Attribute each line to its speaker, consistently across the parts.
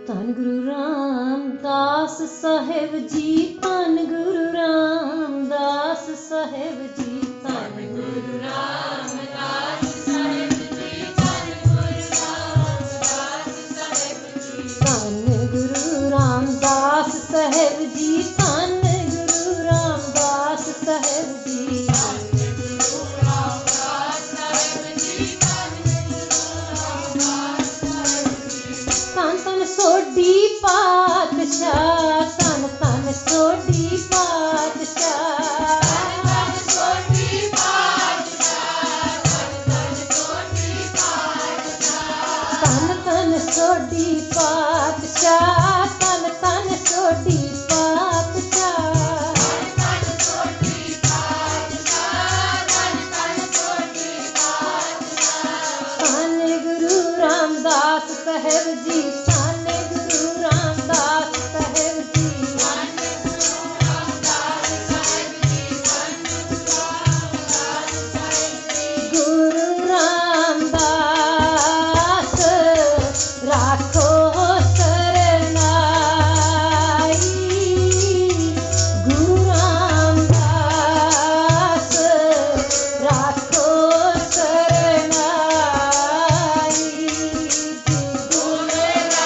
Speaker 1: ਧੰਨ ਗੁਰੂ ਰਾਮਦਾਸ ਸਾਹਿਬ ਜੀ, ਧੰਨ ਗੁਰੂ ਰਾਮਦਾਸ ਸਾਹਿਬ ਜੀ, ਧੰਨ ਗੁਰੂ ਰਾਮਦਾਸ ਸਾਹਿਬ ਜੀ, ਧੰਨ ਗੁਰੂ ਰਾਮਦਾਸ ਸਾਹਿਬ ਜੀ, ਧੰਨ ਗੁਰੂ ਰਾਮਦਾਸ ਸਾਹਿਬ ਜੀ, ਧੰਨ ਗੁਰੂ ਰਾਮਦਾਸ ਸਾਹਿਬ ਜੀ, ਧੰਨ ਧੰਨ ਸੋਢੀ ਪਾਤਸ਼ਾਹ, ਧੰਨ ਧੰਨ ਸੋਢੀ ਪਾਤਸ਼ਾਹ, ਧੰਨ ਸੋਢੀ ਪਾਤਸ਼ਾਹ, ਧੰਨ ਸੋਢੀ ਪਾਤਸ਼ਾਹ, ਧੰਨ ਧੰਨ ਸੋਢੀ ਪਾਤਸ਼ਾਹ, ਧੰਨ ਧੰਨ ਸੋਢੀ ਪਾਤਸ਼ਾਹ, ਧੰਨ ਸੋਢੀ ਪਾਤਸ਼ਾਹ, ਧੰਨ ਧੰਨ ਸੋਢੀ ਪਾਤਸ਼ਾਹ, ਧੰਨ ਗੁਰੂ ਰਾਮਦਾਸ ਸਾਹਿਬ ਜੀ, ਧੰਨ ਗੁਰੂ ਰਾਮਦਾਸ ਸਾਹਿਬ ਜੀ, ਧੰਨ ਗੁਰੂ ਰਾਮਦਾਸ ਸਾਹਿਬ ਜੀ, ਧੰਨ ਗੁਰੂ ਰਾਮਦਾਸ ਰਾਖੋ ਸਰਨਾਈ, ਗੁਰੂ ਰਾਮਦਾਸ ਰਾਖੋ ਸਰਨਾਈ, ਗੁਰੂ ਰਾਮਦਾਸ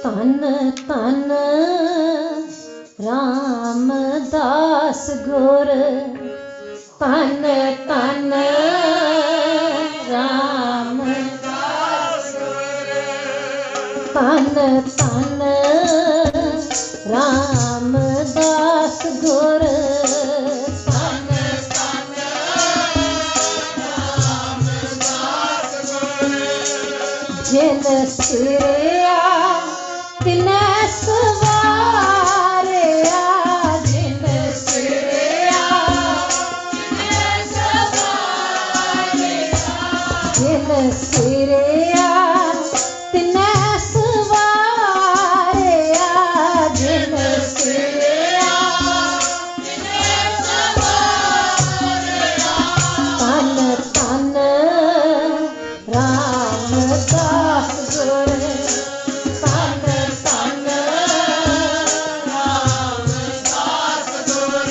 Speaker 1: ਧੰਨ ਧੰਨ ਰਾਮਦਾਸ ਗੁਰ ਧੰਨ ਧੰਨ ਰਾਮਦਾਸ ਗੁਰ ਧੰਨ ਧੰਨ ਰਾਮਦਾਸ ਗੁਰ ਧੰਨ ਧੰਨ ਰਾਮਦਾਸ ਗੁਰ ਜਿਨ ਸਿਰਿਆ ਤਿਨੈ ਸਵਾਰਿਆ ਜਿਨ ਸਿਰਿਆ ਤਿਨੈ ਸਵਾਰਿਆ ਜਿਨ ਸਿਰਿਆ ਤਿਨੈ ਸਵਾਰਿਆ ਜਿਨ ਸਿਰਿਆ ਤਿਨੈ ਸਵਾਰਿਆ ਧੰਨ ਧੰਨ ਰਾਮਦਾਸ ਗੁਰ ਧੰਨ ਧੰਨ ਰਾਮਦਾਸ ਗੁਰ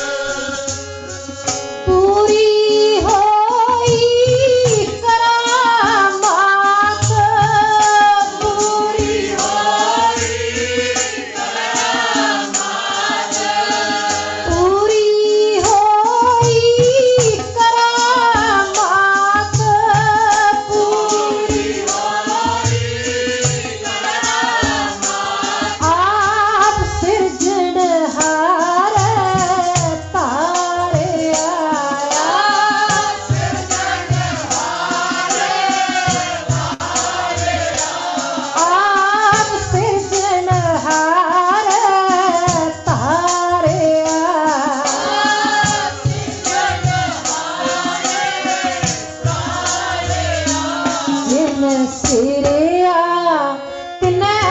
Speaker 1: ਪੂਰੀ ਹੋਈ ਕਰਾਮਾਤ ਪੂਰੀ ਹੋਈ ਕਰਾਮਾਤ ਪੂਰੀ ਹੋਈ ਕਰਾਮਾਤ ਪੂਰੀ ਆਪ ਸਿਰਜਣਹਾਰ ਤਾਰਿਆ ਆਪ ਸਿਰਜਣਹਾਰ ਆਪ ਸਿਰਜਣਹਾਰ ਤਾਰਿਆ ਜਿਨ ਸਿਰਿਆ ਤਿਨੈ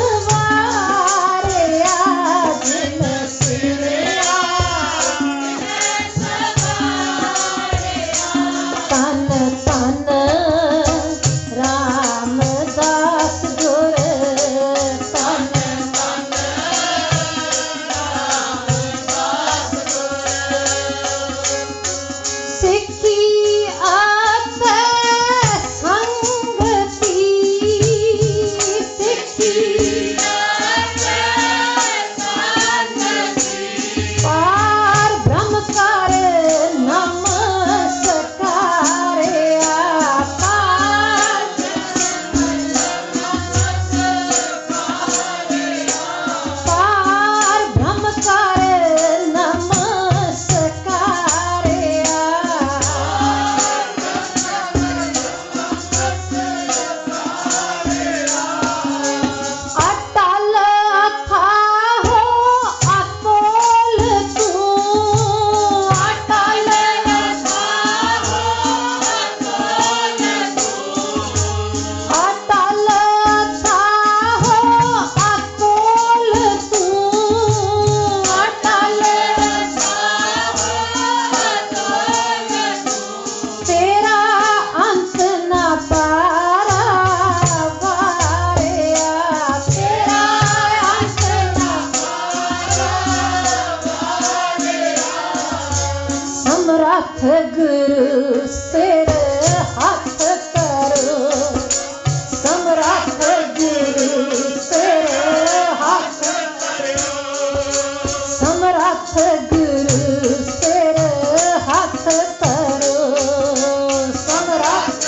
Speaker 1: ਸਵਾਰਿਆ ਜਿਨ ਸਿਰਿਆ ਤਿਨੈ ਸਵਾਰਿਆ ਧੰਨ ਧੰਨ ਰਾਮਦਾਸ ਗੁਰ ਧੰਨ ਧੰਨ ਰਾਮਦਾਸ ਗੁਰ ਸਿੱਖੀ ਆਤੈ ਸੰਗਤੀ ਸਿੱਖੀ ਆਤੈ ਸੰਗਤੀ ਪਾਰ ਬ੍ਰਹਮ ਕਰ ਨਮਸਕਾਰਿਆ ਪਾਰ ਪਾਰ ਬ੍ਰਹਮ ਕਰ ਨਮਸਕਾਰਿਆ ਅਟਲ ਅਥਾਹੋ ਅਕੋਲ ਤੂੰ ਅਟਲ ਅਥਾਹੋ ਅਕੋਲ ਤੂੰ ਅਟਲ ਅਥਾਹੋ ਅਕੋਲ ਤੂੰ ਅਟਲ ਅਥਾਹੋ ਅਕੋਲ ਤੂੰ ਤੇਰਾ ਅੰਤ ਨਾ ਪਾਰਾ ਵਾਰਿਆ ਤੇਰਾ ਅੰਤ ਨਾ ਪਾਰਾ ਵਾਰਿਆ ਸਮਰੱਥ ਗੁਰੂ ਸਿਰ ਹੱਥ ਕਰੋ ਸਮਰੱਥ ਗੁਰੂ ਸਿਰ ਹੱਥ ਕਰੋ ਸਮਰੱਥ ਗੁਰੂ ਸਿਰ ਹੱਥ ਕਰੋ ਸਮਰੱਥ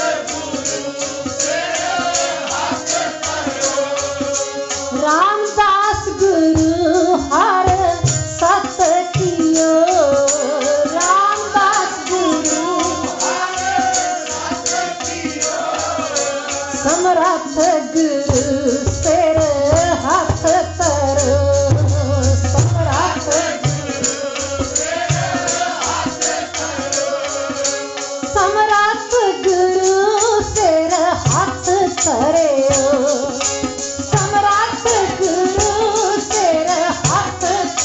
Speaker 1: ਰਾਮਦਾਸ ਗੁਰੂ ਹਰ ਸਤ ਕੀਓ ਰਾਮਦਾਸ ਗੁਰੂ ਹਰ ਸਤ ਕੀਓ ਸਮਰੱਥ ਗੁਰੂ ਸਿਰ ਹੱਥ ਧਰੋ ਸਮਰੱਥ ਗੁਰੂ ਸਿਰ ਹੱਥ ਧਰੋ ਸਮਰੱਥ ਗੁਰੂ ਸਿਰ ਹੱਥ ਧਰਿਓ ਸਮਰੱਥ ਗੁਰੂ ਸਿਰ ਹੱਥ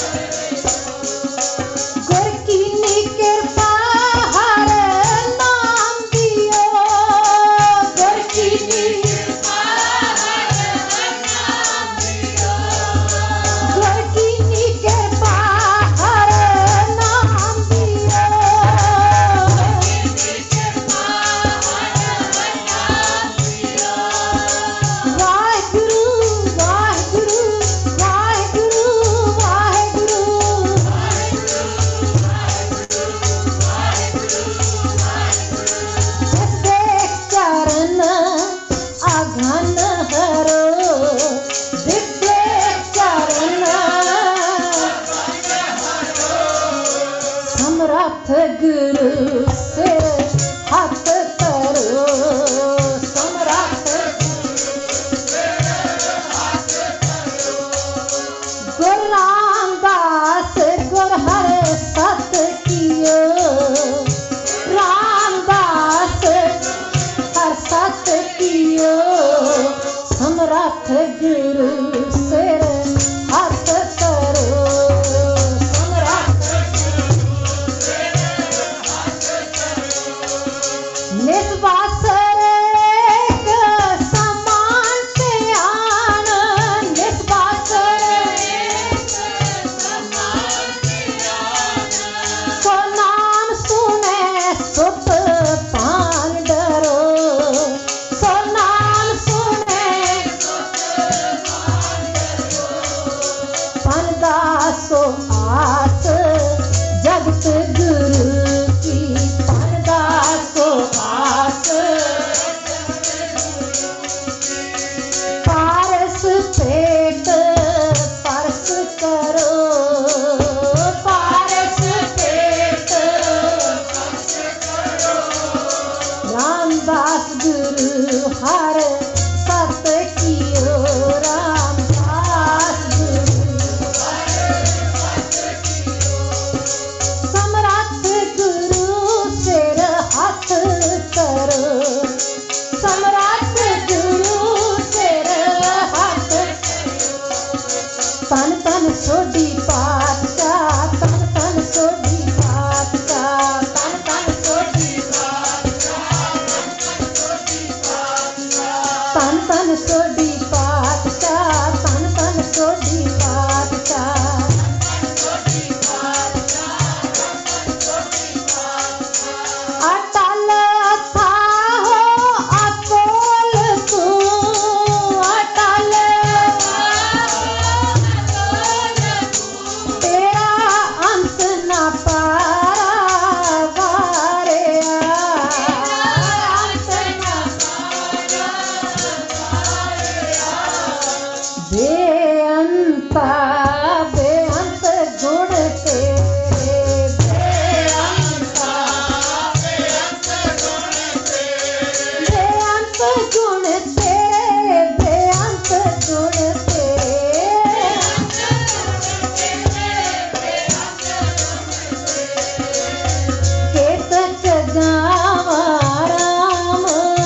Speaker 1: ਗੁਰ ਕੀਨੀ ਕਿਰਪਾ ਹਰ ਨਾਮ ਦਿਓ ਗੁਰ ਕੀਨੀ ਕਿਰਪਾ ਹਰ सत कियो समरथ गुरु सिर हाथ करो समरथ निस्वासर एक समान ध्यान निस्वासर को नाम सुने सुख पान डरो को नाम सुने पन दासो आस जगत गुरु की पन दासो आस पारस पेट परस करो पारस पेट रामदास गुरु हर सत कियो रामदास गुरु समरथ गुरु सिर हाथ करो समरथ गुरु सिर हाथ तन तन सोडी पातशाह तन तन सोडी पातशाह तन तन सोडी तन तन सोडी पातशाह तन तन सोडी पातशाह अटल थाहो अकोल तू अटल तेरा अंत न पारा वारिया अंत न बेअंता बेअंत गुण तेरे बेअंता बेअंत गुण तेरे बेअंत गुण तेरे केतक गावा राम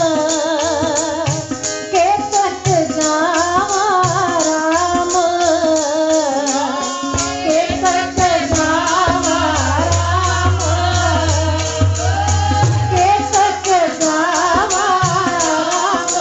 Speaker 1: केतक गावा राम केतक गावा राम केतक गावा राम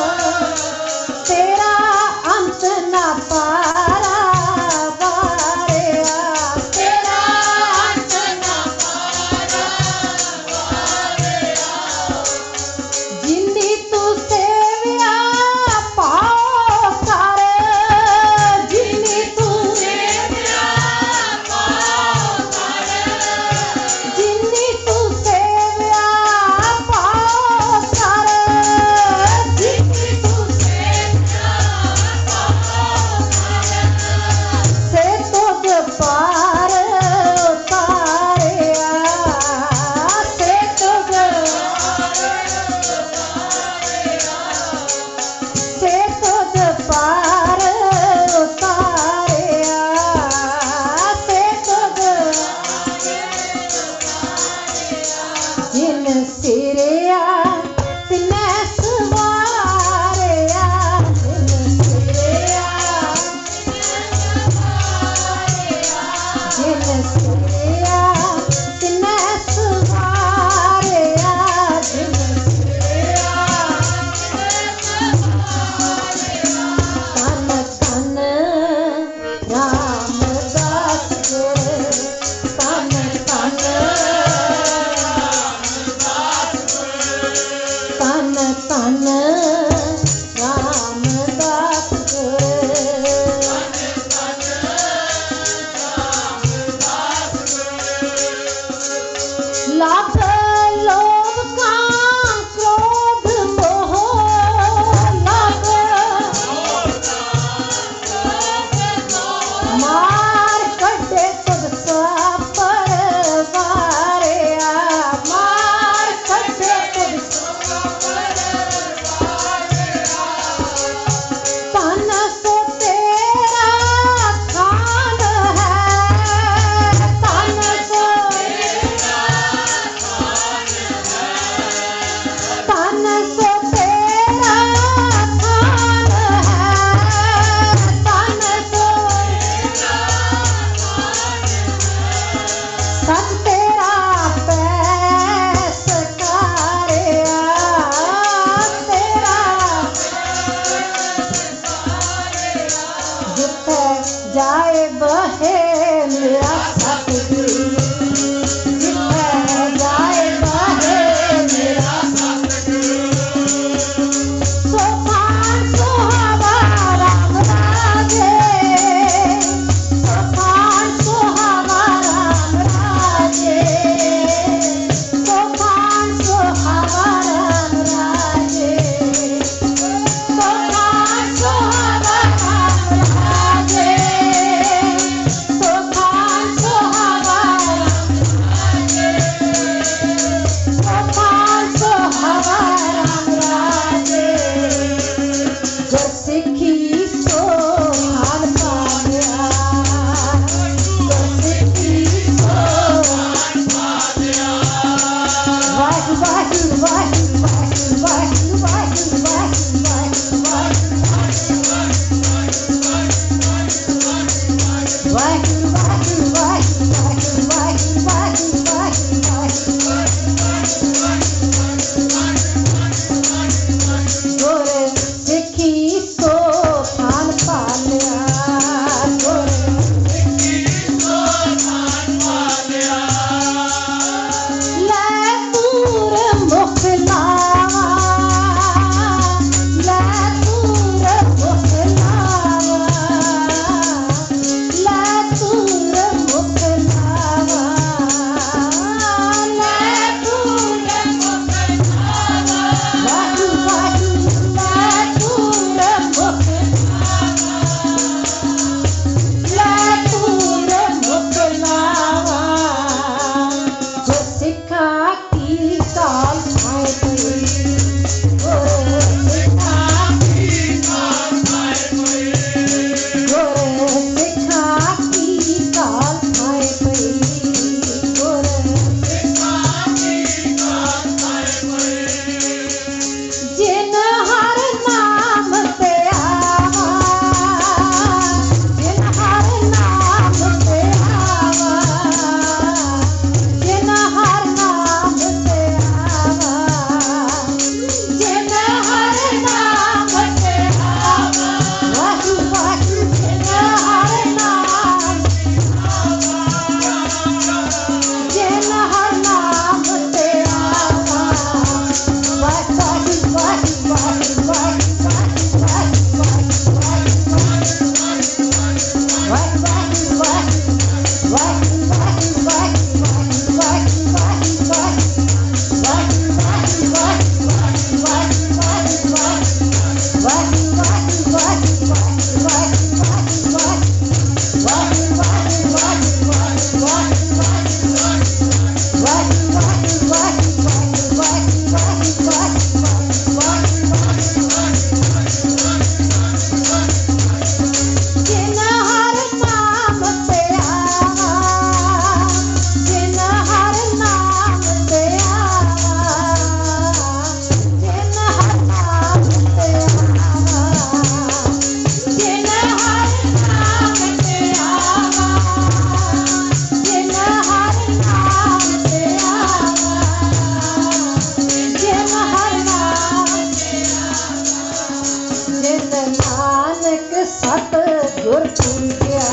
Speaker 1: ਗੁਰ ਪੂਜਿਆ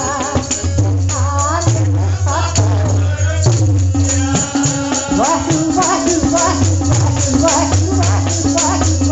Speaker 1: ਵਾਹਿਗੁਰੂ ਵਾਹਿਗੁਰੂ ਵਾਹਿਗੁਰੂ ਵਾਹਿਗੁਰੂ ਵਾਹਿਗੁਰੂ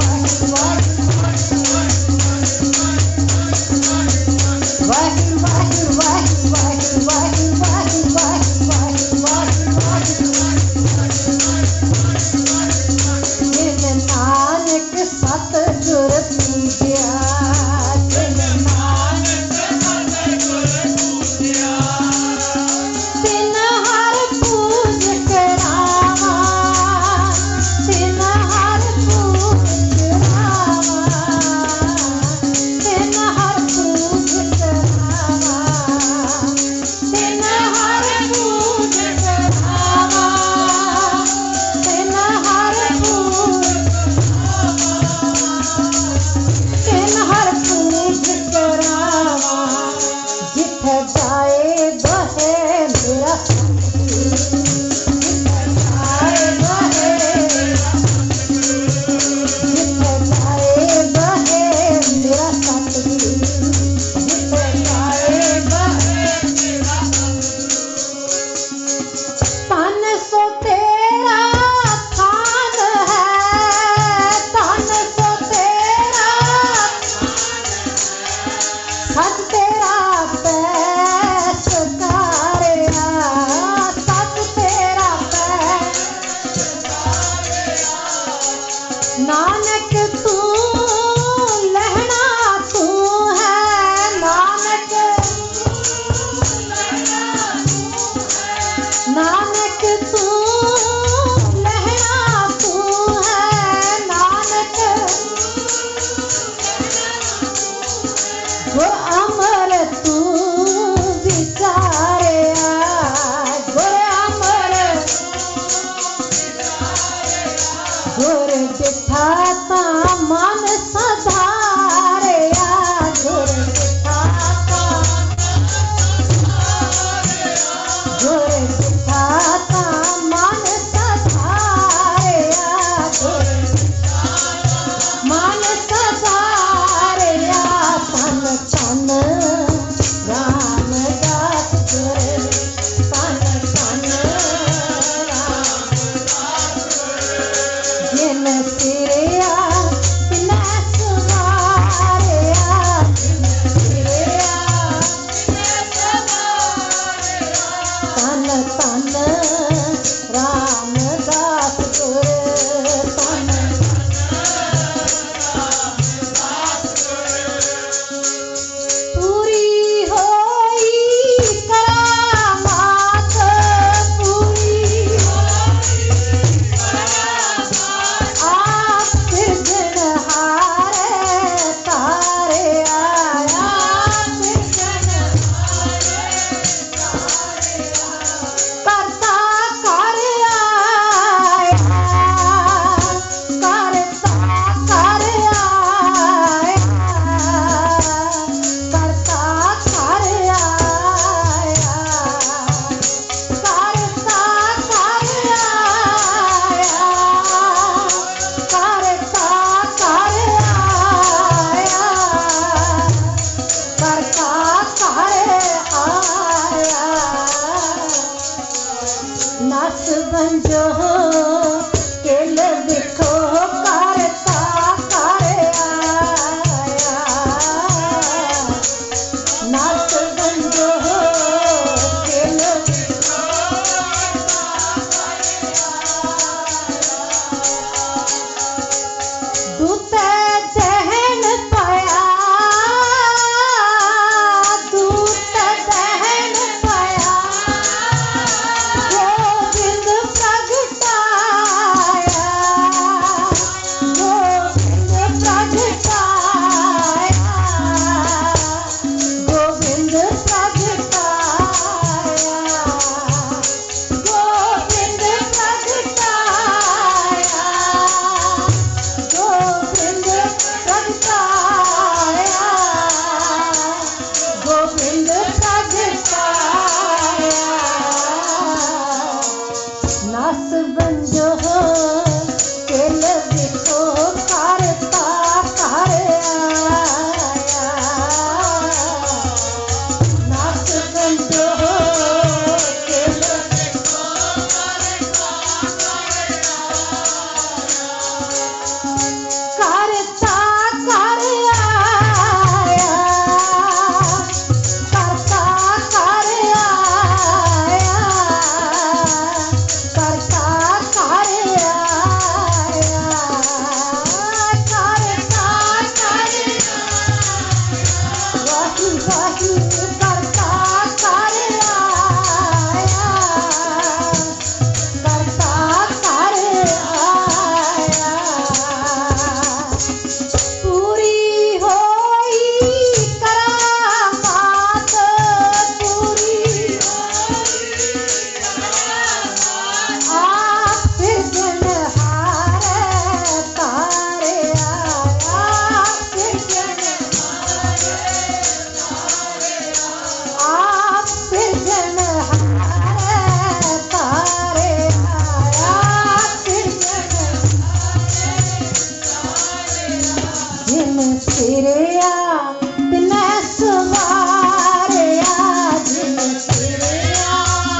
Speaker 1: जिन सिरिया तिने सवारिया जिन सिरिया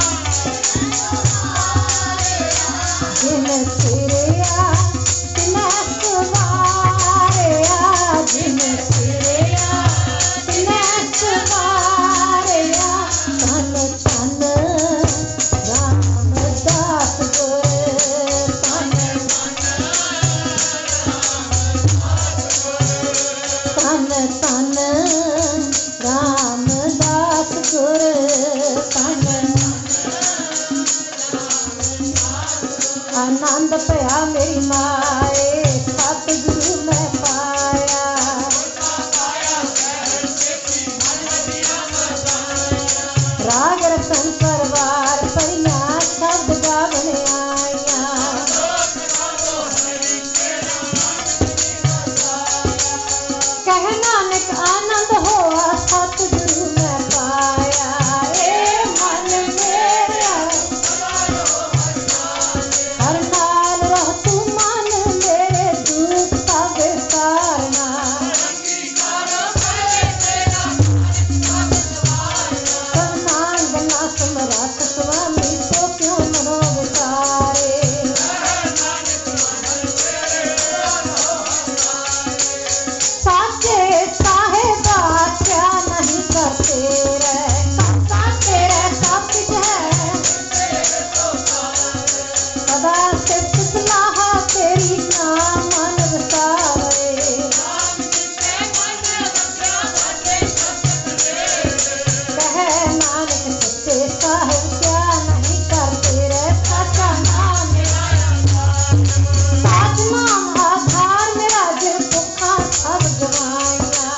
Speaker 1: जिन सिरिया तिने सवारिया जिन सिरिया तिने सवारिया तन तन रामदास गुर तन तन रामदास गुर तन आनंद पया मेरी माए सतगुरु मैं पाया राग रतन परवार परिया शब्द गावन आया कह नानक आनंद होआ सतगुरु मैं पाया ए मन मेरा हर नाल रह तू मन मेरे दुख सब सारना सन्नांग ना समरथ स्वामी तो क्यों मनो विचारे साचे साहेबा क्या नहीं करते रे साचे रे सब कुछ है सदा से सलाह तेरी नाम मन वसावे कहे नानक सच्चे साहेब क्या नहीं करते रे सच्चा नाम साच नाम आधार मेरा जिन भुखा सब गवाइया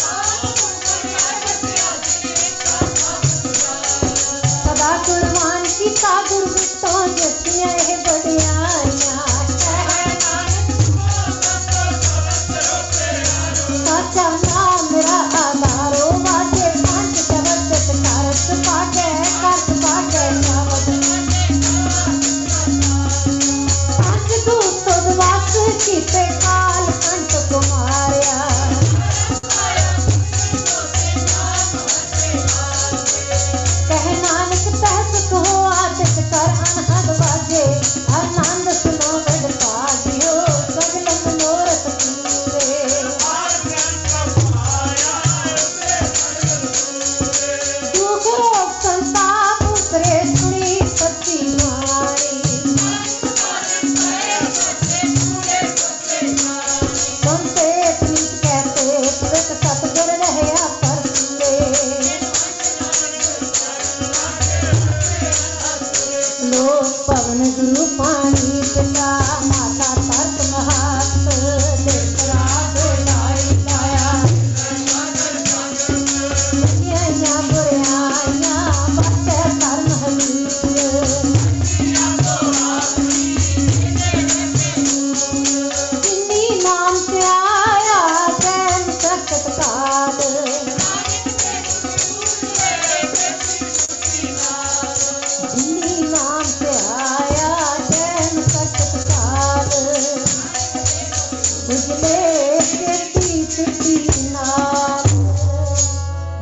Speaker 1: सदा कुर्बान कीता गुरबितों जसियां ਇਹ ਬੜਿਆਈਆਂ ਸਾਚਾ